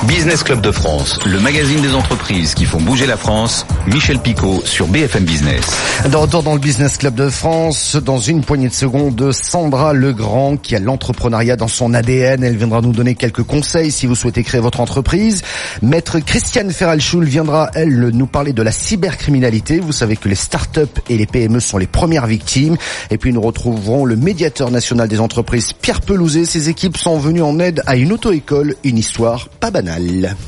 Business Club de France, le magazine des entreprises qui font bouger la France. Michel Picot sur BFM Business. De retour dans le Business Club de France, dans une poignée de secondes, Sandra Legrand qui a l'entrepreneuriat dans son ADN. Elle viendra nous donner quelques conseils si vous souhaitez créer votre entreprise. Maître Christiane Ferralschul viendra, elle, nous parler de la cybercriminalité. Vous savez que les startups et les PME sont les premières victimes. Et puis nous retrouverons le médiateur national des entreprises, Pierre Pelouzet. Ses équipes sont venues en aide à une auto-école, une histoire pas banale.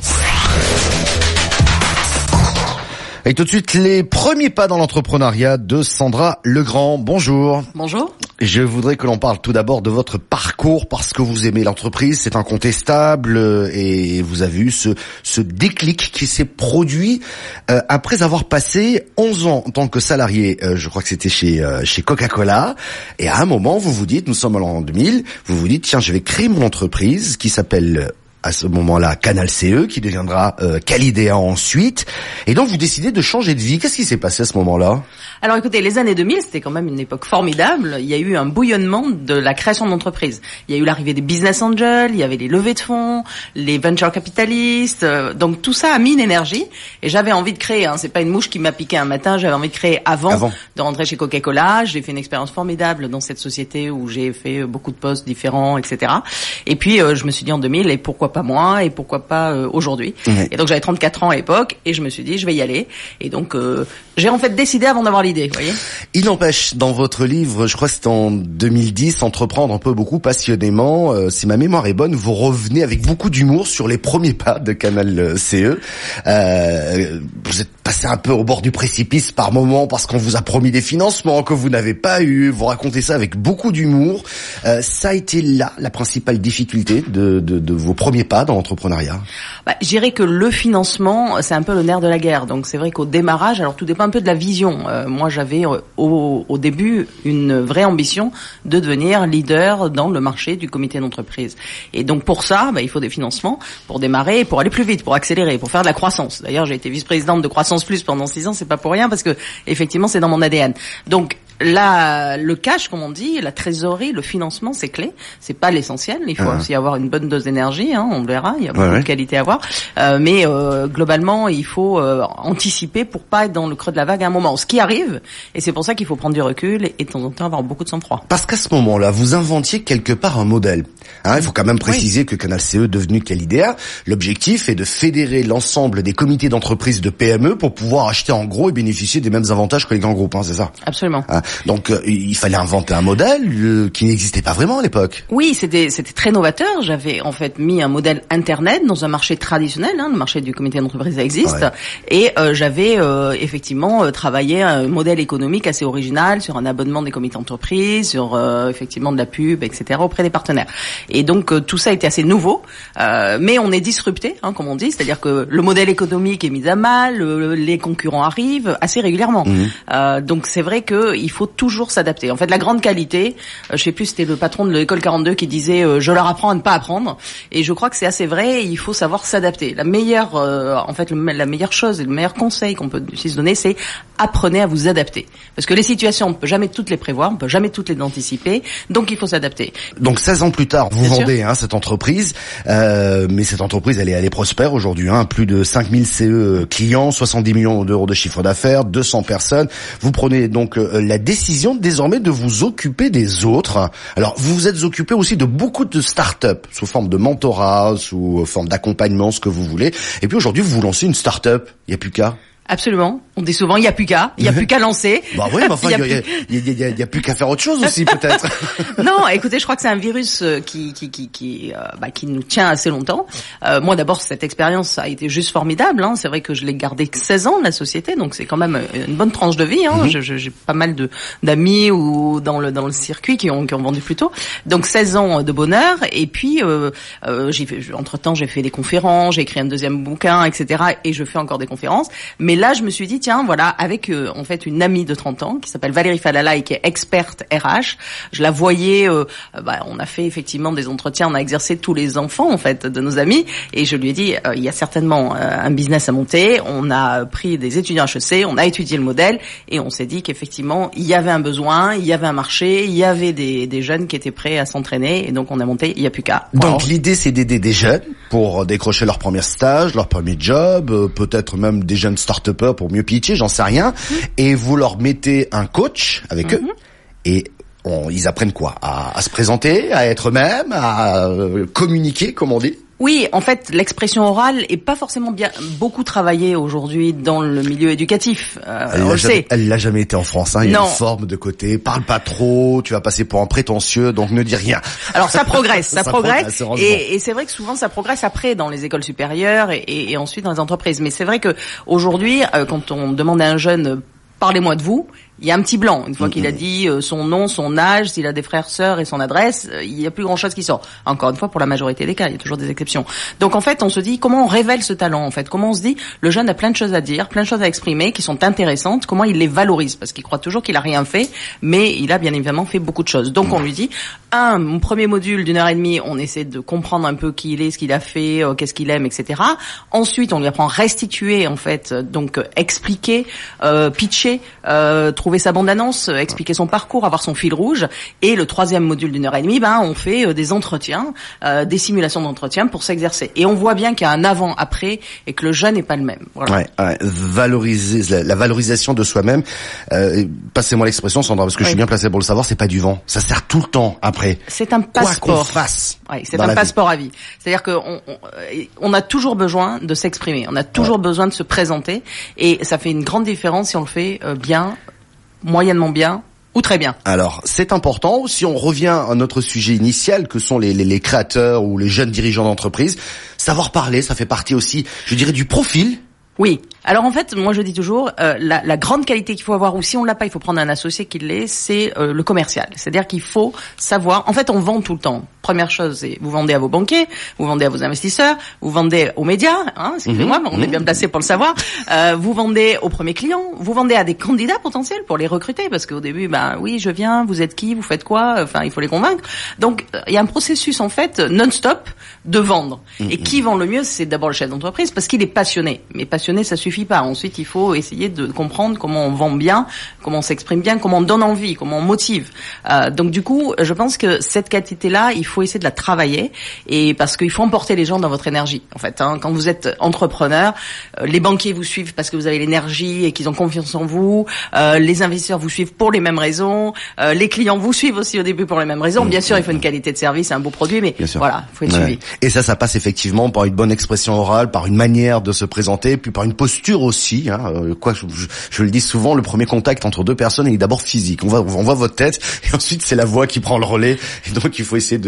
Et tout de suite, les premiers pas dans l'entrepreneuriat de Sandra Legrand. Bonjour. Bonjour. Je voudrais que l'on parle tout d'abord de votre parcours parce que vous aimez l'entreprise, c'est incontestable et vous avez eu ce déclic qui s'est produit après avoir passé 11 ans en tant que salarié, je crois que c'était chez Coca-Cola, et à un moment vous vous dites, nous sommes en l'an 2000, vous vous dites tiens, je vais créer mon entreprise qui s'appelle à ce moment-là Canal CE, qui deviendra Calidea ensuite, et donc vous décidez de changer de vie. Qu'est-ce qui s'est passé à ce moment-là? Alors écoutez, les années 2000, c'était quand même une époque formidable. Il y a eu un bouillonnement de la création d'entreprises. Il y a eu l'arrivée des business angels, il y avait les levées de fonds, les venture capitalistes, donc tout ça a mis une énergie, et j'avais envie de créer, c'est pas une mouche qui m'a piqué un matin, j'avais envie de créer avant de rentrer chez Coca-Cola. J'ai fait une expérience formidable dans cette société où j'ai fait beaucoup de postes différents, etc. Et puis je me suis dit en 2000, et pourquoi pas moi, et pourquoi pas aujourd'hui. Et donc j'avais 34 ans à l'époque, et je me suis dit je vais y aller. Et donc j'ai en fait décidé avant d'avoir l'idée, vous voyez. Il n'empêche, dans votre livre, je crois que c'est en 2010, Entreprendre un peu beaucoup passionnément, si ma mémoire est bonne, vous revenez avec beaucoup d'humour sur les premiers pas de Canal CE. Vous êtes passé un peu au bord du précipice par moment parce qu'on vous a promis des financements que vous n'avez pas eu. Vous racontez ça avec beaucoup d'humour. Ça a été là la principale difficulté de vos premiers pas dans l'entrepreneuriat? Je dirais que le financement, c'est un peu le nerf de la guerre. Donc c'est vrai qu'au démarrage, alors tout dépend un peu de la vision. Moi, j'avais au début une vraie ambition de devenir leader dans le marché du comité d'entreprise. Et donc pour ça, il faut des financements pour démarrer, pour aller plus vite, pour accélérer, pour faire de la croissance. D'ailleurs, j'ai été vice-présidente de Croissance Plus pendant 6 ans, c'est pas pour rien parce que effectivement, c'est dans mon ADN. Donc là, le cash, comme on dit, la trésorerie, le financement, c'est clé. C'est pas l'essentiel. Il faut aussi avoir une bonne dose d'énergie. On le verra. Il y a beaucoup de qualités à avoir. Mais globalement, il faut anticiper pour pas être dans le creux de la vague à un moment. Ce qui arrive, et c'est pour ça qu'il faut prendre du recul et de temps en temps avoir beaucoup de sang-froid. Parce qu'à ce moment-là, vous inventiez quelque part un modèle. Il faut quand même préciser que Canal CE est devenu Calidea. L'objectif est de fédérer l'ensemble des comités d'entreprise de PME pour pouvoir acheter en gros et bénéficier des mêmes avantages que les grands groupes. C'est ça? Absolument. Donc il fallait inventer un modèle qui n'existait pas vraiment à l'époque. Oui, c'était très novateur. J'avais en fait mis un modèle internet dans un marché traditionnel, le marché du comité d'entreprise existe, et j'avais effectivement travaillé un modèle économique assez original sur un abonnement des comités d'entreprise, sur effectivement de la pub, etc. auprès des partenaires. Et donc tout ça était assez nouveau, mais on est disrupté, comme on dit, c'est-à-dire que le modèle économique est mis à mal, les concurrents arrivent assez régulièrement. Donc c'est vrai que il faut toujours s'adapter. En fait, la grande qualité, je sais plus, c'était le patron de l'école 42 qui disait je leur apprends à ne pas apprendre, et je crois que c'est assez vrai. Il faut savoir s'adapter. La meilleure, la meilleure chose et le meilleur conseil qu'on peut se donner, c'est apprenez à vous adapter, parce que les situations on ne peut jamais toutes les prévoir, on ne peut jamais toutes les anticiper, donc il faut s'adapter. Donc 16 ans plus tard, vous vendez cette entreprise, mais cette entreprise elle est prospère aujourd'hui, plus de 5000 CE clients, 70 millions d'euros de chiffre d'affaires, 200 personnes. Vous prenez donc la décision désormais de vous occuper des autres. Alors vous vous êtes occupé aussi de beaucoup de start-up sous forme de mentorat, sous forme d'accompagnement, ce que vous voulez. Et puis aujourd'hui vous lancez une start-up, il n'y a plus qu'à. Absolument. On dit souvent, il n'y a plus qu'à lancer. Oui, mais enfin, il y a plus qu'à faire autre chose aussi, peut-être. Non, écoutez, je crois que c'est un virus qui nous tient assez longtemps. Moi, d'abord, cette expérience a été juste formidable, C'est vrai que je l'ai gardé 16 ans, la société, donc c'est quand même une bonne tranche de vie, J'ai pas mal d'amis ou dans le circuit qui ont vendu plus tôt. Donc 16 ans de bonheur. Et puis, entre-temps, j'ai fait des conférences, j'ai écrit un deuxième bouquin, etc. Et je fais encore des conférences. Mais là, je me suis dit, tiens, voilà, avec en fait une amie de 30 ans qui s'appelle Valérie Falala et qui est experte RH, je la voyais, on a fait effectivement des entretiens, on a exercé tous les enfants en fait de nos amis, et je lui ai dit, il y a certainement un business à monter. On a pris des étudiants HEC, on a étudié le modèle, et on s'est dit qu'effectivement, il y avait un besoin, il y avait un marché, il y avait des jeunes qui étaient prêts à s'entraîner, et donc on a monté Il y a plus qu'à. Donc l'idée, c'est d'aider des jeunes pour décrocher leur premier stage, leur premier job, peut-être même des jeunes start-upers pour mieux pitcher, j'en sais rien. Et vous leur mettez un coach avec eux, et ils apprennent quoi? À se présenter, à être eux-mêmes, à communiquer, comme on dit. Oui, en fait, l'expression orale est pas forcément beaucoup travaillée aujourd'hui dans le milieu éducatif. On le sait. Elle l'a jamais été en France. Il y a une forme de côté. Parle pas trop. Tu vas passer pour un prétentieux, donc ne dis rien. Alors ça progresse, ça progresse. Et c'est vrai que souvent ça progresse après dans les écoles supérieures et ensuite dans les entreprises. Mais c'est vrai que aujourd'hui, quand on demande à un jeune parlez-moi de vous, il y a un petit blanc. Une fois qu'il a dit son nom, son âge, s'il a des frères, sœurs et son adresse, il n'y a plus grand-chose qui sort. Encore une fois, pour la majorité des cas, il y a toujours des exceptions. Donc en fait, on se dit comment on révèle ce talent en fait. Comment on se dit le jeune a plein de choses à dire, plein de choses à exprimer qui sont intéressantes. Comment il les valorise parce qu'il croit toujours qu'il a rien fait, mais il a bien évidemment fait beaucoup de choses. Donc on lui dit mon premier module d'1h30, on essaie de comprendre un peu qui il est, ce qu'il a fait, qu'est-ce qu'il aime, etc. Ensuite, on lui apprend à restituer en fait, donc expliquer, pitcher, trouver sa bande-annonce, expliquer son parcours, avoir son fil rouge. Et le troisième module d'1h30, on fait des entretiens, des simulations d'entretien pour s'exercer. Et on voit bien qu'il y a un avant-après et que le jeune n'est pas le même. Voilà. Ouais. Valoriser la valorisation de soi-même. Passez-moi l'expression, Sandra, parce que je suis bien placé pour le savoir. C'est pas du vent. Ça sert tout le temps après. C'est un passeport. Quoi qu'on fasse. Ouais, c'est un passeport à vie. C'est-à-dire que on a toujours besoin de s'exprimer. On a toujours besoin de se présenter. Et ça fait une grande différence si on le fait bien, moyennement bien ou très bien. Alors, c'est important. Si on revient à notre sujet initial, que sont les créateurs ou les jeunes dirigeants d'entreprise, savoir parler, ça fait partie aussi, je dirais, du profil. Oui. Alors en fait, moi je dis toujours, la grande qualité qu'il faut avoir, ou si on l'a pas, il faut prendre un associé qui l'est, c'est le commercial. C'est-à-dire qu'il faut savoir. En fait, on vend tout le temps. Première chose, c'est vous vendez à vos banquiers, vous vendez à vos investisseurs, vous vendez aux médias. Excusez-moi, on est bien placé pour le savoir. Vous vendez aux premiers clients, vous vendez à des candidats potentiels pour les recruter, parce qu'au début, oui, je viens, vous êtes qui, vous faites quoi. Enfin, il faut les convaincre. Donc, il y a un processus en fait non-stop de vendre. Et qui vend le mieux, c'est d'abord le chef d'entreprise, parce qu'il est passionné. Mais passionné, ça suffit pas. Ensuite, il faut essayer de comprendre comment on vend bien, comment on s'exprime bien, comment on donne envie, comment on motive. Donc du coup, je pense que cette qualité-là, il faut essayer de la travailler, et parce qu'il faut emporter les gens dans votre énergie. En fait, quand vous êtes entrepreneur, les banquiers vous suivent parce que vous avez l'énergie et qu'ils ont confiance en vous. Les investisseurs vous suivent pour les mêmes raisons. Les clients vous suivent aussi au début pour les mêmes raisons. Bien sûr, il faut une qualité de service, un beau produit, mais voilà, il faut être suivi. Et ça passe effectivement par une bonne expression orale, par une manière de se présenter, puis par une posture aussi. Je le dis souvent, le premier contact entre deux personnes est d'abord physique. On voit votre tête, et ensuite c'est la voix qui prend le relais. Et donc il faut essayer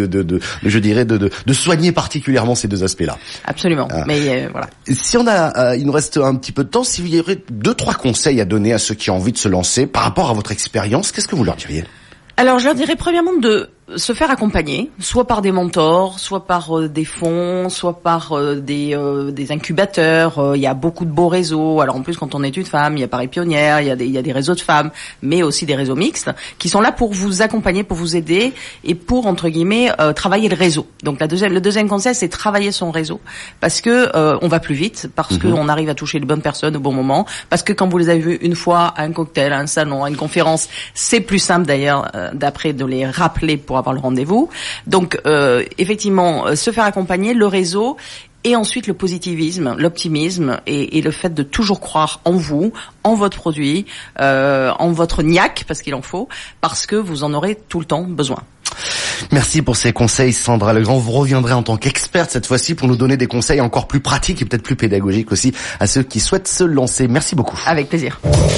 de soigner particulièrement ces deux aspects-là. Absolument. Mais voilà. Si il nous reste un petit peu de temps, si vous y aurait 2-3 conseils à donner à ceux qui ont envie de se lancer par rapport à votre expérience, qu'est-ce que vous leur diriez? Alors, je leur dirais premièrement de se faire accompagner, soit par des mentors, soit par des fonds, soit par des incubateurs. Il y a beaucoup de beaux réseaux. Alors en plus, quand on est une femme, il y a Paris Pionnière, il y a des réseaux de femmes, mais aussi des réseaux mixtes qui sont là pour vous accompagner, pour vous aider et pour entre guillemets travailler le réseau. Donc le deuxième conseil, c'est travailler son réseau parce que on va plus vite, parce que on arrive à toucher les bonnes personnes au bon moment, parce que quand vous les avez vus une fois à un cocktail, à un salon, à une conférence, c'est plus simple d'ailleurs d'après de les rappeler pour avoir le rendez-vous. Donc effectivement, se faire accompagner, le réseau, et ensuite le positivisme, l'optimisme et le fait de toujours croire en vous, en votre produit, en votre niaque, parce qu'il en faut, parce que vous en aurez tout le temps besoin. Merci pour ces conseils, Sandra Legrand. Vous reviendrez en tant qu'experte cette fois-ci pour nous donner des conseils encore plus pratiques et peut-être plus pédagogiques aussi à ceux qui souhaitent se lancer. Merci beaucoup. Avec plaisir.